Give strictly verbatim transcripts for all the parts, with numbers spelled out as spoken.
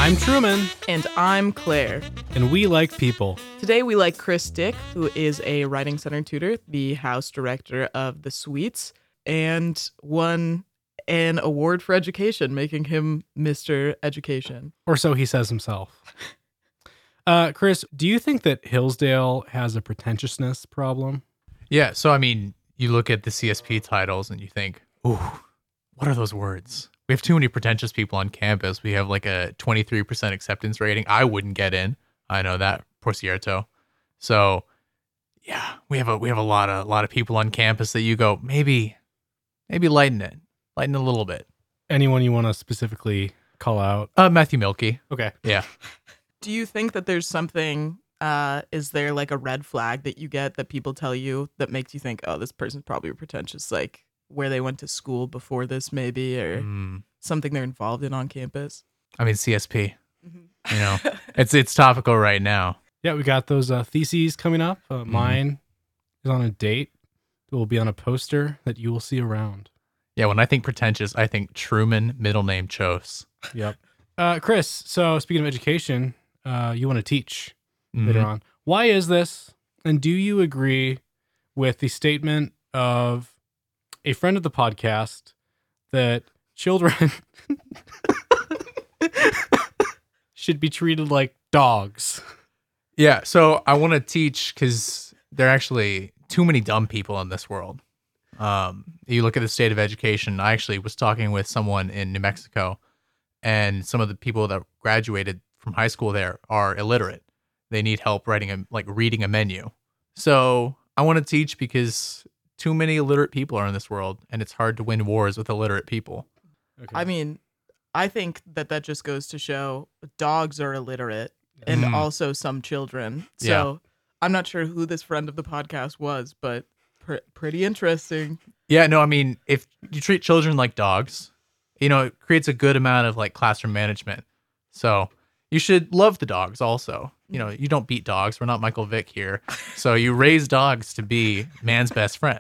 I'm Truman. And I'm Claire. And we like people. Today we like Chris Dick, who is a Writing Center tutor, the house director of The Sweets, and won an award for education, making him Mister Education. Or so he says himself. Uh, Chris, do you think that Hillsdale has a pretentiousness problem? Yeah, so I mean, you look at the C S P titles and you think, ooh, what are those words? We have too many pretentious people on campus. We have like a twenty-three percent acceptance rating. I wouldn't get in. I know that, por cierto. So, yeah, we have a we have a lot of a lot of people on campus that you go, maybe maybe lighten it. Lighten it a little bit. Anyone you want to specifically call out? Uh, Matthew Milkey. Okay. Yeah. Do you think that there's something, uh, is there like a red flag that you get that people tell you that makes you think, oh, this person's probably pretentious, like where they went to school before this maybe, or Mm. something they're involved in on campus? I mean, C S P. You know, it's it's topical right now. Yeah, we got those uh, theses coming up. Uh, Mm-hmm. Mine is on a date. It will be on a poster that you will see around. Yeah, when I think pretentious, I think Truman, middle name Chose. Yep. Uh, Chris, so speaking of education, uh, you want to teach Mhm. later on. Why is this? And do you agree with the statement of a friend of the podcast that children should be treated like dogs? Yeah, so I want to teach because there are actually too many dumb people in this world. Um, you look at the state of education. I actually was talking with someone in New Mexico, and some of the people that graduated from high school there are illiterate. They need help writing a like reading a menu. So I want to teach because too many illiterate people are in this world, and it's hard to win wars with illiterate people. Okay. I mean, I think that that just goes to show dogs are illiterate and Mm. also some children. So Yeah. I'm not sure who this friend of the podcast was, but pr- pretty interesting. Yeah, no, I mean, if you treat children like dogs, you know, it creates a good amount of like classroom management. So you should love the dogs also. You know, you don't beat dogs. We're not Michael Vick here. So you raise dogs to be man's best friend.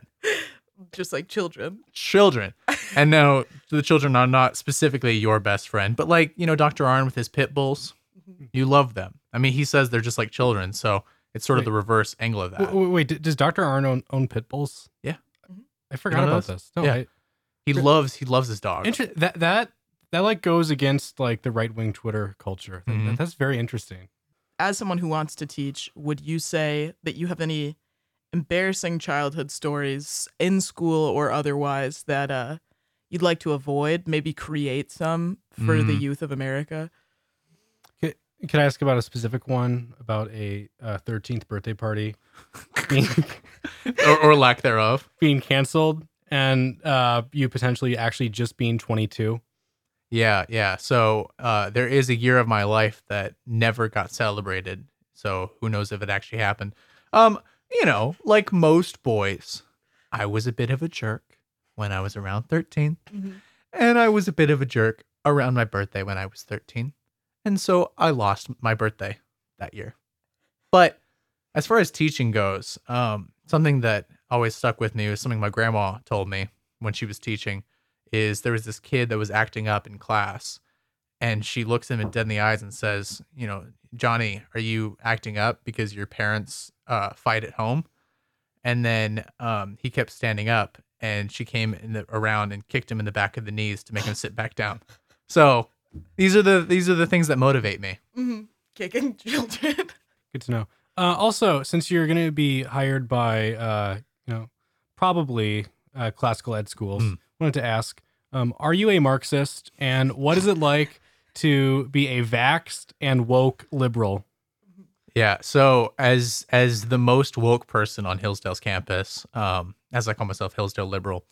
Just like children. Children. And now the children are not specifically your best friend, but like, you know, Doctor Arn with his pit bulls, you love them. I mean, he says they're just like children. So it's sort of Wait. the reverse angle of that. Wait, wait, wait, d- does Doctor Arn own, own pit bulls? Yeah. I forgot know about this? this. No, Yeah. I, He loves, he loves his dogs. Inter- that that that like goes against like the right wing Twitter culture. That- Mhm. that's very interesting. As someone who wants to teach, would you say that you have any embarrassing childhood stories in school or otherwise that uh, you'd like to avoid, maybe create some for the Mm. youth of America? Can, can I ask about a specific one about a uh, thirteenth birthday party being, or, or lack thereof. being canceled and uh, you potentially actually just being twenty-two? Yeah, yeah. So uh, there is a year of my life that never got celebrated. So who knows if it actually happened. Um, you know, like most boys, I was a bit of a jerk when I was around thirteen. And I was a bit of a jerk around my birthday when I was thirteen. And so I lost my birthday that year. But as far as teaching goes, um, something that always stuck with me was something my grandma told me when she was teaching is there was this kid that was acting up in class, and she looks him dead in the eyes and says, you know, Johnny, are you acting up because your parents uh, fight at home? And then um, he kept standing up, and she came in the, around and kicked him in the back of the knees to make him sit back down. So these are the these are the things that motivate me. Mm-hmm. Kicking children. Good to know. Uh, also, since you're going to be hired by, uh, you know, probably uh, classical ed schools, Mm. wanted to ask, um, are you a Marxist? And what is it like to be a vaxxed and woke liberal? Yeah. So as as the most woke person on Hillsdale's campus, um, as I call myself, Hillsdale liberal,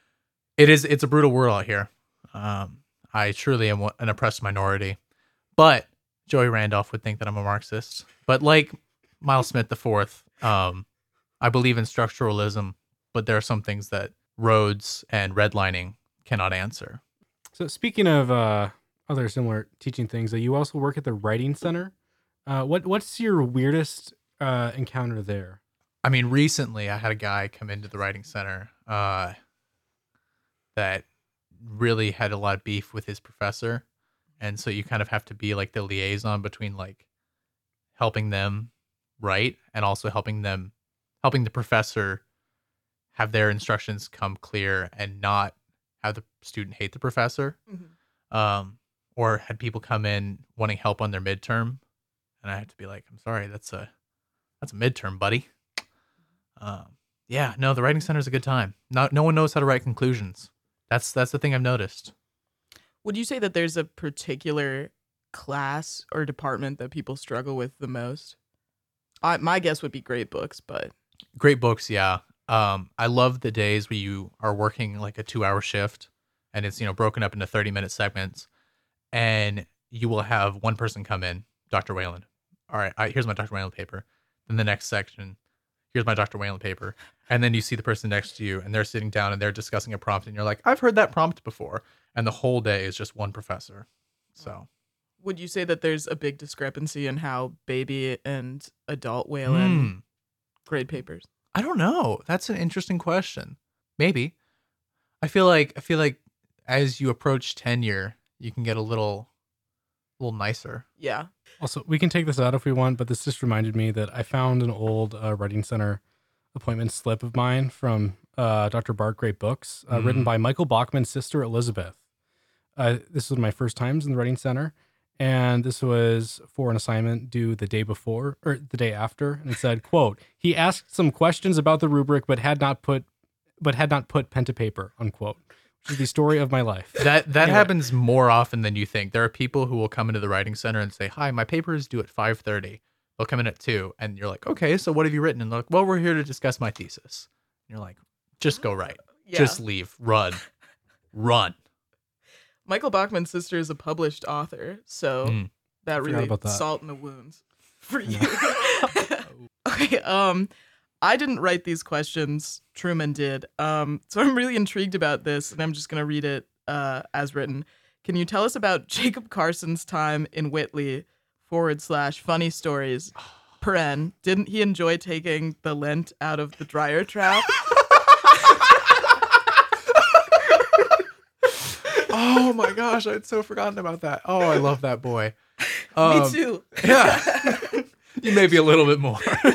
it is it's a brutal world out here. Um, I truly am an oppressed minority, but Joey Randolph would think that I'm a Marxist. But like Miles Smith the Fourth, um, I believe in structuralism, but there are some things that roads and redlining cannot answer. So speaking of uh, other similar teaching things, uh, you also work at the Writing Center. Uh, what what's your weirdest uh, encounter there? I mean, recently I had a guy come into the writing center uh, that really had a lot of beef with his professor, And so you kind of have to be like the liaison between like helping them write and also helping them, helping the professor have their instructions come clear and not have the student hate the professor. Mhm. Um, or had people come in wanting help on their midterm, and I had to be like, I'm sorry, that's a that's a midterm, buddy. Um, yeah, no, the writing center is a good time. Not no one knows how to write conclusions. That's that's the thing I've noticed. Would you say that there's a particular class or department that people struggle with the most? I, my guess would be great books, but Great books, yeah. Um, I love the days where you are working like a two hour shift and it's, you know, broken up into thirty minute segments, and you will have one person come in, Doctor Whalen. All right, I, here's my Doctor Whalen paper. Then the next section, here's my Doctor Whalen paper. And then you see the person next to you and they're sitting down and they're discussing a prompt and you're like, I've heard that prompt before. And the whole day is just one professor. So would you say that there's a big discrepancy in how baby and adult Whalen Hmm. grade papers? I don't know. That's an interesting question. Maybe. I feel like I feel like as you approach tenure, you can get a little a little nicer. Yeah. Also, we can take this out if we want, but this just reminded me that I found an old uh, writing center appointment slip of mine from uh, Doctor Bart Great Books, uh, Mm. written by Michael Bachman's sister Elizabeth. Uh, this was my first times in the writing center, and this was for an assignment due the day before or the day after, and it said, "quote He asked some questions about the rubric, but had not put but had not put pen to paper." Unquote. Which is the story of my life. That that Anyway. happens more often than you think. There are people who will come into the writing center and say, "Hi, my paper is due at five thirty." They'll come in at two, and you're like, "Okay, so what have you written?" And they're like, "Well, we're here to discuss my thesis." And you're like, "Just go write. Yeah. Just leave. Run, run." Michael Bachman's sister is a published author, so Mm. that forgot really about that. salt in the wounds for you. Okay, um, I didn't write these questions. Truman did. Um, so I'm really intrigued about this, and I'm just gonna read it uh, as written. Can you tell us about Jacob Carson's time in Whitley? Forward slash funny stories. Paren, didn't he enjoy taking the lint out of the dryer trap? Oh my gosh, I'd so forgotten about that. Oh, I love that boy. Um, Me too. Yeah. You may be a little bit more.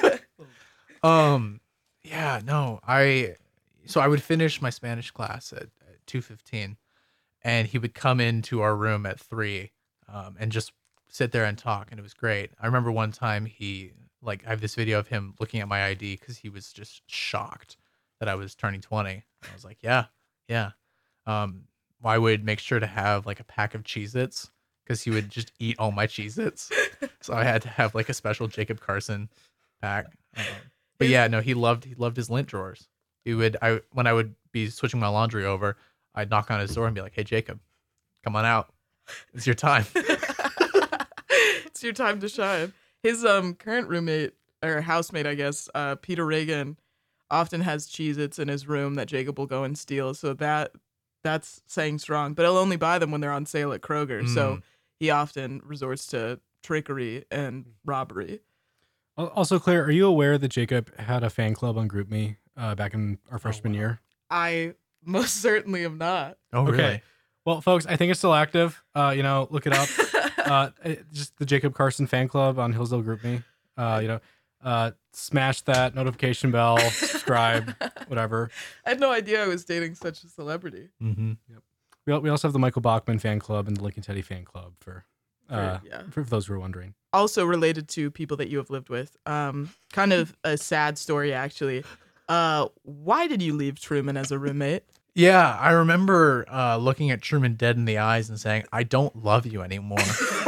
um yeah, no. I so I would finish my Spanish class at, at two fifteen, and he would come into our room at three um and just sit there and talk, and it was great. I remember one time he like I have this video of him looking at my I D cuz he was just shocked that I was turning twenty. I was like, "Yeah. Yeah." Um I would make sure to have like a pack of Cheez-Its because he would just eat all my Cheez-Its. So I had to have like a special Jacob Carson pack. Um, but yeah, no, he loved he loved his lint drawers. He would I when I would be switching my laundry over, I'd knock on his door and be like, "Hey Jacob, come on out. It's your time." It's your time to shine. His um current roommate or housemate, I guess, uh, Peter Reagan, often has Cheez-Its in his room that Jacob will go and steal. So that that's saying strong. But he'll only buy them when they're on sale at Kroger. So Mm. he often resorts to trickery and robbery. Al- Also, Claire, are you aware that Jacob had a fan club on GroupMe uh, back in our freshman wow. year? I most certainly am not. Oh, Okay. really? Well, folks, I think it's still active. Uh, you know, look it up. uh, it- just the Jacob Carson fan club on Hillsdale GroupMe. Uh, you know, uh, smash that notification bell, subscribe, whatever. I had no idea I was dating such a celebrity. Mm-hmm. We, al- we also have the Michael Bachman fan club and the Lincoln Teddy fan club for, uh, yeah. for those who are wondering. Also related to people that you have lived with. Um, kind of a sad story, actually. Uh, why did you leave Truman as a roommate? Yeah, I remember uh, looking at Truman dead in the eyes and saying, "I don't love you anymore."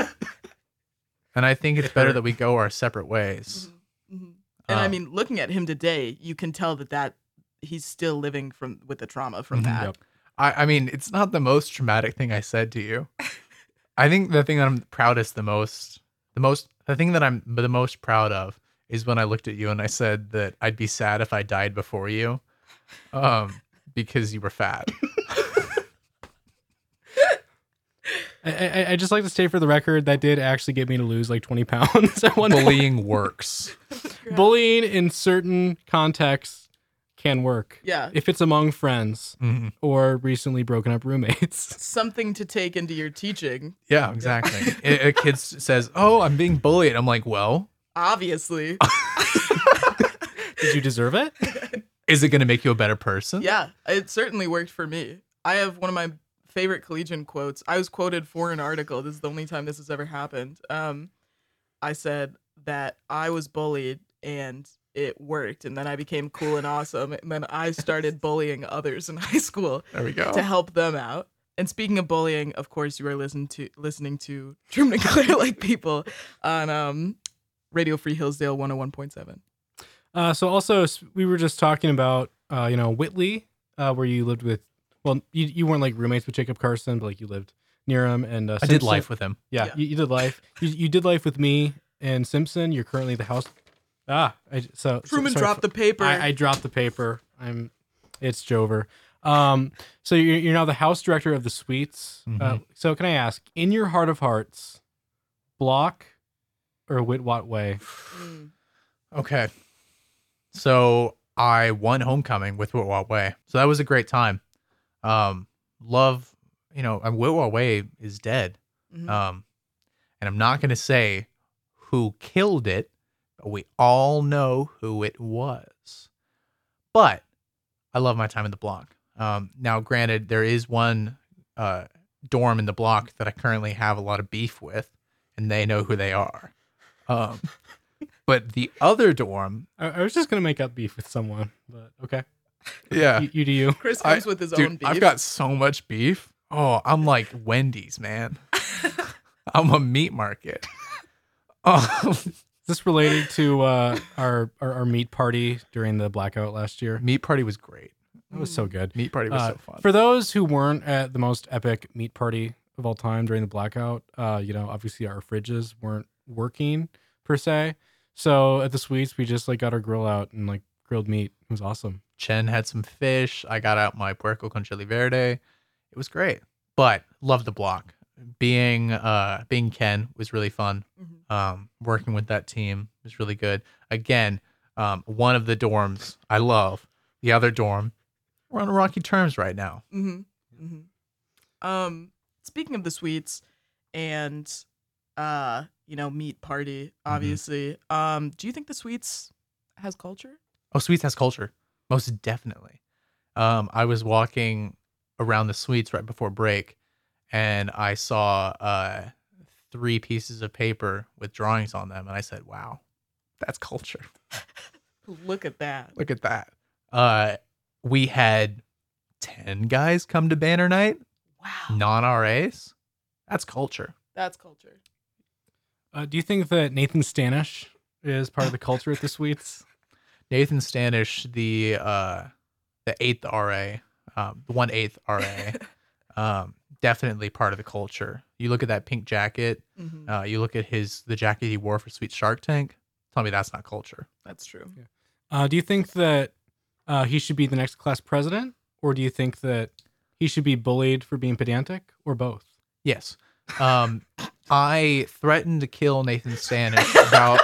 And I think it's better that we go our separate ways. Mhm. And I Uh, mean, looking at him today, you can tell that that he's still living from with the trauma from Mhm. that. Yep. I, I mean, it's not the most traumatic thing I said to you. I think the thing that I'm proudest the most, the most, the thing that I'm the most proud of is when I looked at you and I said that I'd be sad if I died before you, um, because you were fat. I, I, I just like to state for the record that did actually get me to lose like twenty pounds at one point. Bullying works. Bullying in certain contexts can work. Yeah. If it's among friends Mhm. or recently broken up roommates. Something to take into your teaching, Yeah, exactly. a, a kid s- says, "Oh, I'm being bullied." I'm like, "Well, obviously. Did you deserve it? is it going to make you a better person?" Yeah, it certainly worked for me. I have one of my favorite collegian quotes. I was quoted for an article. This is the only time this has ever happened. Um, I said that I was bullied and it worked, and then I became cool and awesome, and then I started bullying others in high school There we go. to help them out. And speaking of bullying, of course, you are listening to listening to Truman and Claire Like People on um, Radio Free Hillsdale one oh one point seven. Uh, so also s- we were just talking about, uh, you know, Whitley, uh, where you lived with, well, you, you weren't like roommates with Jacob Carson, but like you lived near him. And uh, I did Simpson- life with him. Yeah, Yeah. You, you did life. You, you did life with me and Simpson. You're currently the house. Ah, I, so Truman so, sorry, dropped the paper. I, I dropped the paper. I'm. It's Jover. Um. So you're you're now the house director of the suites. Uh, Mhm. so can I ask, in your heart of hearts, Block or Whitwat Way? Mm. Okay. So I won homecoming with Whitwell Way. So that was a great time. Um, love, you know, and Whitwell Way is dead. Mhm. Um, and I'm not going to say who killed it, but we all know who it was. But I love my time in the block. Um, now, granted, there is one uh, dorm in the block that I currently have a lot of beef with, and they know who they are. Um, but the other dorm, I, I was just gonna make up beef with someone, but okay. yeah, You, you do you. Chris I- comes with his dude, own beef. I've got so much beef. Oh, I'm like Wendy's, man. I'm a meat market. Um, Is this related to uh, our, our our meat party during the blackout last year? meat party was great. That was so good. Meat party was Uh, so fun. For those who weren't at the most epic meat party of all time during the blackout, uh, you know, obviously our fridges weren't working per se. So at the suites, we just like got our grill out and like grilled meat. It was awesome. Chen had some fish. I got out my puerco con chili verde. It was great. But love the block. Being uh being Ken was really fun. Mhm. Um, working with that team was really good. Again, um, one of the dorms I love. The other dorm, we're on rocky terms right now. Mhm. Mhm. Um, speaking of the suites and uh, you know, meat party, obviously. Um, do you think the suites has culture? Oh, Suites has culture, most definitely. Um, I was walking around the Suites right before break, and I saw uh three pieces of paper with drawings on them, and I said, "Wow, that's culture." Look at that. Look at that. Uh, we had ten guys come to banner night, Wow. non-R As. That's culture. That's culture. Uh, do you think that Nathan Stanish is part of the culture at the suites? Nathan Stanish, the uh, the eighth R A, um, the one eighth R A, um, definitely part of the culture. You look at that pink jacket. Mhm. Uh, you look at his the jacket he wore for Sweet Shark Tank. Tell me that's not culture. That's true. Uh, do you think that uh, he should be the next class president, or do you think that he should be bullied for being pedantic, or both? Yes. Um, I threatened to kill Nathan Stanish about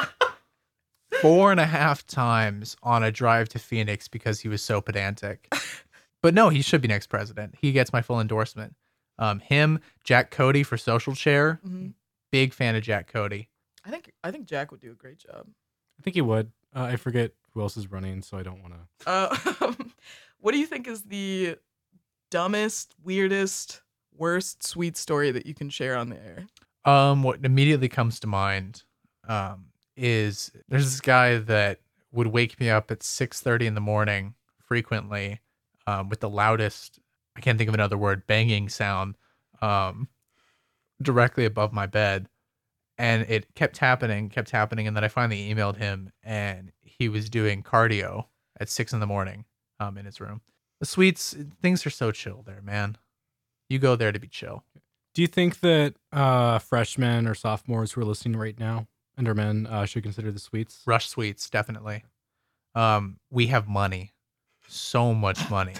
four and a half times on a drive to Phoenix because he was so pedantic. But no, he should be next president. He gets my full endorsement. Um, him, Jack Cody for social chair. Mhm. Big fan of Jack Cody. I think I think Jack would do a great job. I think he would. Uh, I forget who else is running, so I don't want to. Uh, what do you think is the dumbest, weirdest, worst sweet story that you can share on the air? Um, what immediately comes to mind, um, is there's this guy that would wake me up at six thirty in the morning frequently, um, with the loudest, I can't think of another word, banging sound, um, directly above my bed. And it kept happening, kept happening. And then I finally emailed him and he was doing cardio at six in the morning, um, in his room. The suites, things are so chill there, man. You go there to be chill. Do you think that uh, freshmen or sophomores who are listening right now, Endermen, uh, should consider the suites? Rush Suites, definitely. Um, we have money, so much money.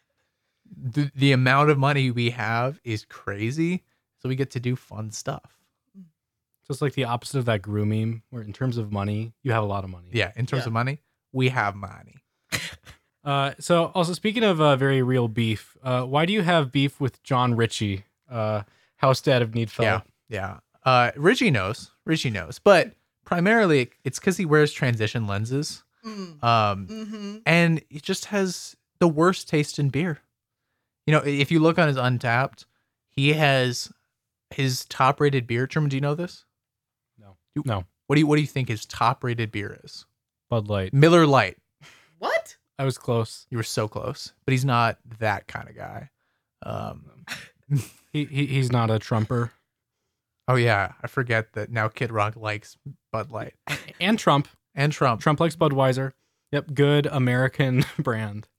The the amount of money we have is crazy, so we get to do fun stuff. So it's like the opposite of that Gru meme, where in terms of money, you have a lot of money. Yeah, in terms Yeah. of money, we have money. Uh, so also speaking of uh, very real beef, uh, why do you have beef with John Ritchie, uh, house dad of Needfell? Yeah, yeah. Uh, Richie knows. Richie knows, but primarily it's because he wears transition lenses. Mm. Um, Mm-hmm. and he just has the worst taste in beer. You know, if you look on his Untapped, he has his top-rated beer. Truman, do you know this? No, You- no, What do you What do you think his top-rated beer is? Bud Light. Miller Lite. What? I was close. You were so close, but he's not that kind of guy. Um, He, he he's not a Trumper. oh yeah, I forget that now. Kid Rock likes Bud Light And Trump. and Trump. Trump likes Budweiser. Yep, good American brand.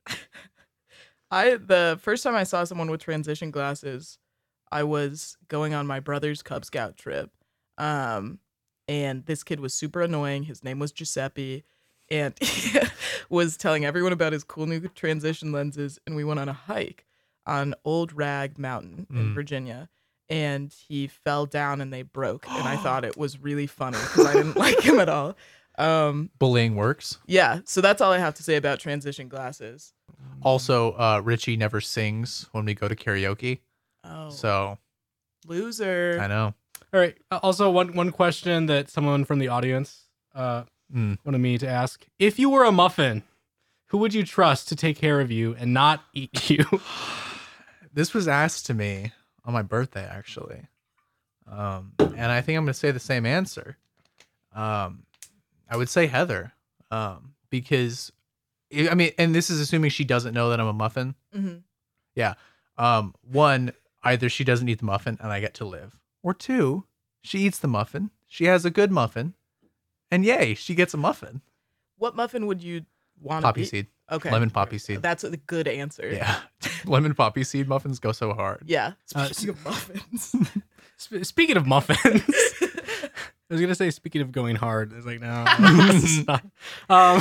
I the first time I saw someone with transition glasses, I was going on my brother's Cub Scout trip. Um, and this kid was super annoying. His name was Giuseppe, and he was telling everyone about his cool new transition lenses. And we went on a hike on Old Rag Mountain in Mm. Virginia. And he fell down and they broke. And I thought it was really funny because I didn't like him at all. Um, Bullying works. yeah, so that's all I have to say about transition glasses. Also, uh, Richie never sings when we go to karaoke. Oh, So loser. I know. All right. uh, Also, one one question that someone from the audience uh, Mm. wanted me to ask: if you were a muffin, who would you trust to take care of you and not eat you? This was asked to me on my birthday, actually. Um, and I think I'm going to say the same answer. Um, I would say Heather. Um, because, I mean, and this is assuming she doesn't know that I'm a muffin. Mhm. Um, one, either she doesn't eat the muffin and I get to live, or two, she eats the muffin. She has a good muffin, and yay, she gets a muffin. What muffin would you want to Poppy be? seed, Okay. lemon poppy seed. That's a good answer. Yeah, lemon poppy seed muffins go so hard. Yeah. Uh, Speaking of muffins. Sp- speaking of muffins, I was gonna say speaking of going hard. I was like, no, it's not. Um,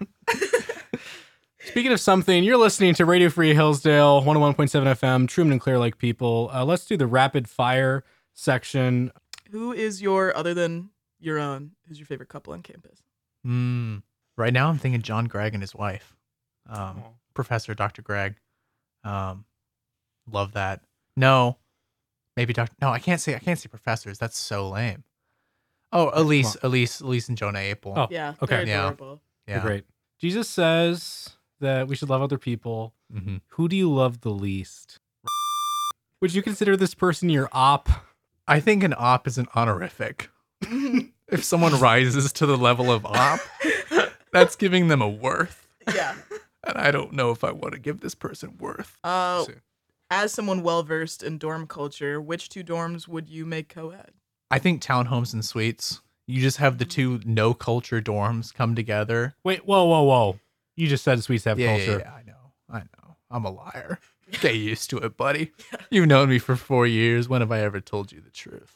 speaking of something, you're listening to Radio Free Hillsdale, one oh one point seven F M, Truman and Clear Lake people. Uh, let's do the rapid fire section. Who is your, other than your own, who's your favorite couple on campus? Mm. Right now, I'm thinking John Gregg and his wife, um, Oh. Professor Doctor Gregg. Um, love that. No, maybe Doctor No, I can't say I can't say professors. That's so lame. Oh, Elise, Elise, Elise, and Jonah April. Oh, Yeah. okay. They're Yeah. adorable. They're yeah. great. Jesus says that we should love other people. hmm Who do you love the least? Would you consider this person your op? I think an op is an honorific. If someone rises to the level of op, that's giving them a worth, Yeah. and I don't know if I want to give this person worth. Uh, So- as someone well versed in dorm culture, which two dorms would you make co-ed? I think townhomes and suites. You just have the two no culture dorms come together. Wait, whoa, whoa, whoa. You just said sweets have Yeah, culture. yeah, yeah, I know. I know. I'm a liar. Get used to it, buddy. You've known me for four years. When have I ever told you the truth?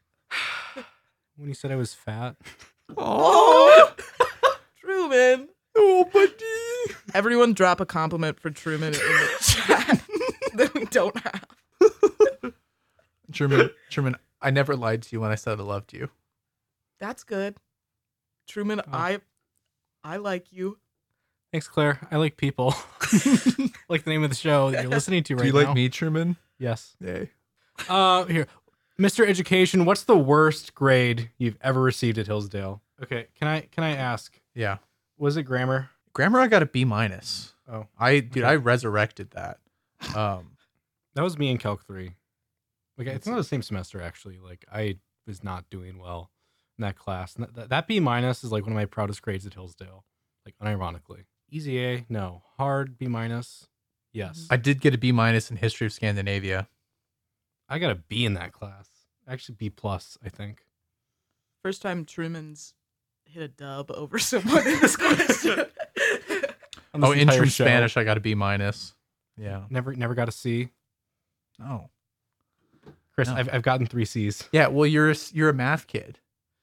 When you said I was fat. Oh, Truman. oh, buddy. Everyone drop a compliment for Truman in the chat that we don't have. Truman, Truman, I never lied to you when I said I loved you. That's good. Truman, Oh. I I like you. Thanks, Claire. I like people. Like the name of the show that you're listening to right Do you now. like me, Truman? Yes. Yay. Uh, here, Mister Education. What's the worst grade you've ever received at Hillsdale? Okay, can I can I ask? Yeah. Was it grammar? Grammar, I got a B minus. Oh, I, dude, Okay. I resurrected that. Um, that was me in Calc three. Like it's not the same semester actually. Like I was not doing well in that class. And that, that B minus is like one of my proudest grades at Hillsdale. Like unironically, easy A, no. Hard B minus, yes. I did get a B minus in history of Scandinavia. I got a B in that class. Actually, B plus, I think. First time Truman's hit a dub over someone in this question. On this Oh, entire intro show. Spanish, I got a B minus. Yeah. Never, never got a C. Oh. Chris, No. I've, I've gotten three C's. Yeah. Well, you're a, s- you're a math kid.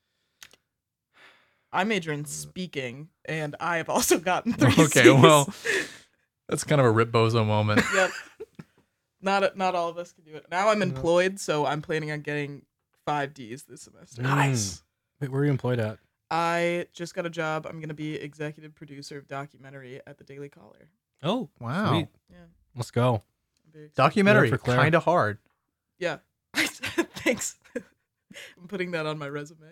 I major in speaking, and I have also gotten three Okay. C's. Well, that's kind of a Rip Bozo moment. Yep. Not not all of us can do it. Now I'm No. employed, so I'm planning on getting five D's this semester. Nice. Wait, where are you employed at? I just got a job. I'm gonna be executive producer of documentary at the Daily Caller. Oh, Wow. sweet. Yeah. Let's go. I'm very excited. Documentary, Yeah, for Claire. kind of hard. Yeah. Thanks. I'm putting that on my resume.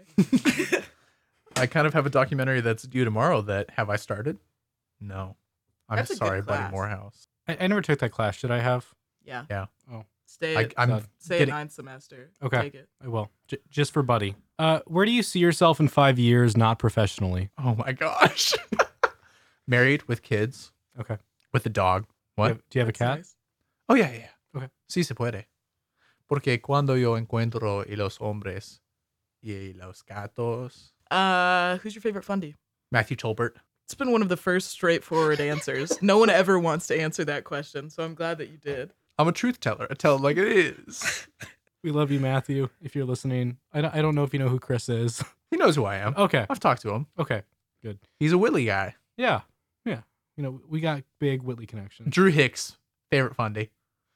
I kind of have a documentary that's due tomorrow that have I started? No. I'm That's a good sorry, Buddy class. Morehouse. I, I never took that class. Should I have? Yeah. Yeah. Oh, Stay. I, I'm Sad. stay getting, a ninth semester. Okay. Take it. I will. J- just for Buddy. Uh, where do you see yourself in five years, not professionally? oh my gosh. Married with kids, Okay. with a dog. Do you What? have, do you have a That's cat? nice. Oh, yeah, yeah. yeah. Okay. Sí se puede. Porque cuando yo encuentro y los hombres y los gatos. Uh, who's your favorite fundy? Matthew Tolbert. It's been one of the first straightforward answers. No one ever wants to answer that question, so I'm glad that you did. I'm a truth teller. I tell it like it is. We love you, Matthew. If you're listening, I don't, I don't know if you know who Chris is. He knows who I am. Okay. I've talked to him. Okay. He's a Whitley guy. Yeah. Yeah. You know, we got big Whitley connections. Drew Hicks, favorite fundy.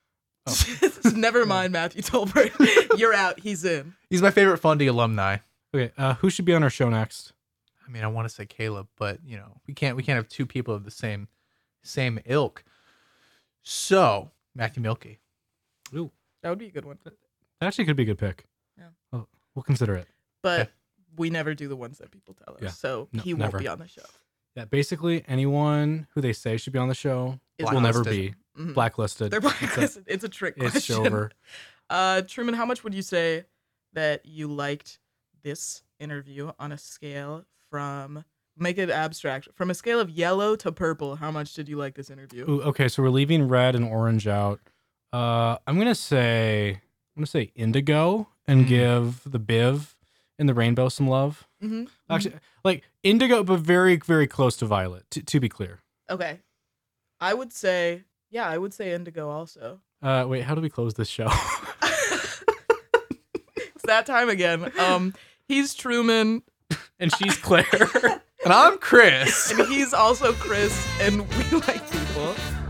Never mind, Matthew Tolbert. You're out. He's in. He's my favorite fundy alumni. Okay. Uh, who should be on our show next? I mean, I want to say Caleb, but you know, we can't we can't have two people of the same same ilk. So Matthew Milkey. Ooh, That would be a good one. that actually could be a good pick. Yeah. Oh, we'll consider it. But Okay. we never do the ones that people tell us, Yeah. so No, he won't never. be on the show. Yeah. Basically, anyone who they say should be on the show Is will never blacklisted. be Mhm. blacklisted. They're It's a- blacklisted. It's a trick It's question. over. Uh, Truman, how much would you say that you liked this interview on a scale from, make it abstract, from a scale of yellow to purple? How much did you like this interview? Ooh, okay, so we're leaving red and orange out. Uh, I'm gonna say I'm gonna say indigo and Mm. give the Biv and the rainbow some love. Mm-hmm. Actually, like indigo, but very very close to violet. To, to be clear. Okay. I would say, yeah, I would say indigo also. Uh, wait, how do we close this show? It's that time again. Um, he's Truman, And she's Claire. And I'm Chris. and he's also Chris, and we like people.